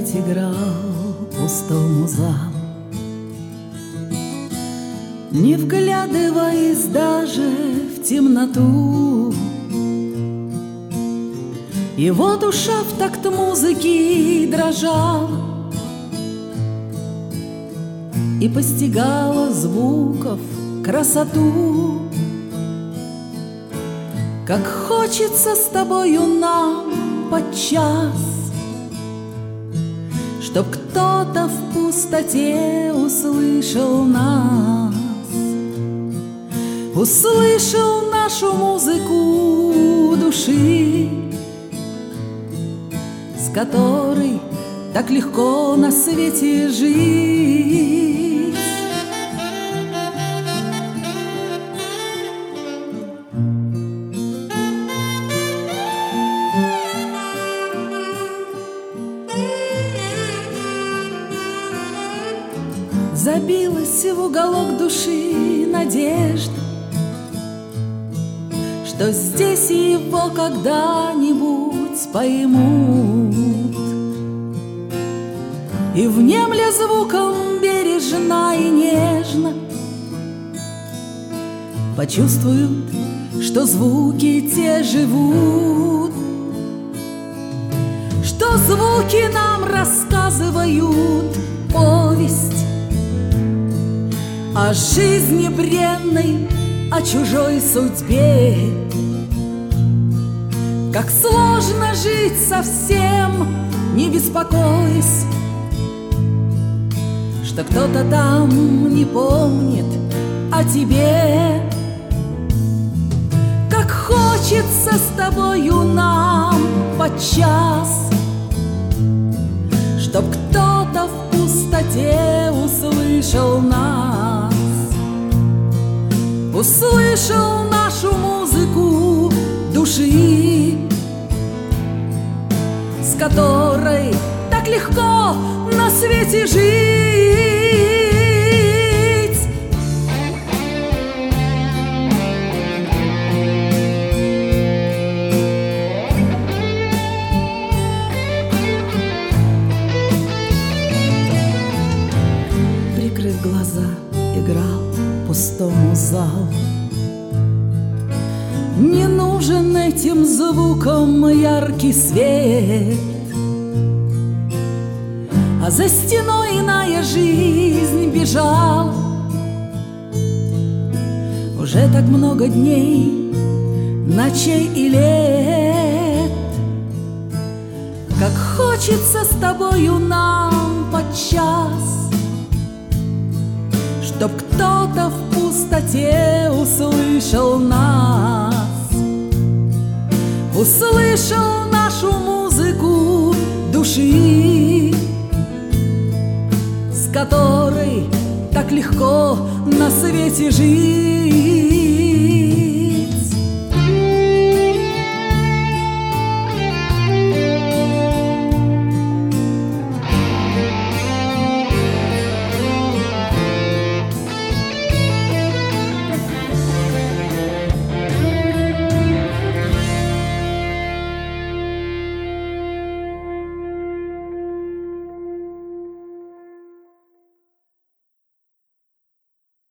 опять играл пустому залу, не вглядываясь даже в темноту. Его душа в такт музыки дрожала и постигала звуков красоту. Как хочется с тобою нам подчас, чтоб кто-то в пустоте услышал нас, услышал нашу музыку души, с которой так легко на свете жить. Забилась в уголок души надежда, что здесь его когда-нибудь поймут, и внемля звуком бережно и нежно почувствуют, что звуки те живут, что звуки нам рассказывают повесть о жизни бренной, о чужой судьбе. Как сложно жить совсем, не беспокойся, что кто-то там не помнит о тебе. Как хочется с тобою нам подчас, чтоб кто-то в пустоте услышал нас, услышал нашу музыку души, с которой так легко на свете жить. Прикрыв глаза, играл пустому залу. Не нужен этим звуком яркий свет, а за стеной иная жизнь бежала. Уже так много дней, ночей и лет. Как хочется с тобою нам подчас, чтоб кто-то в пустоте услышал нас, услышал нашу музыку души, с которой так легко на свете жить.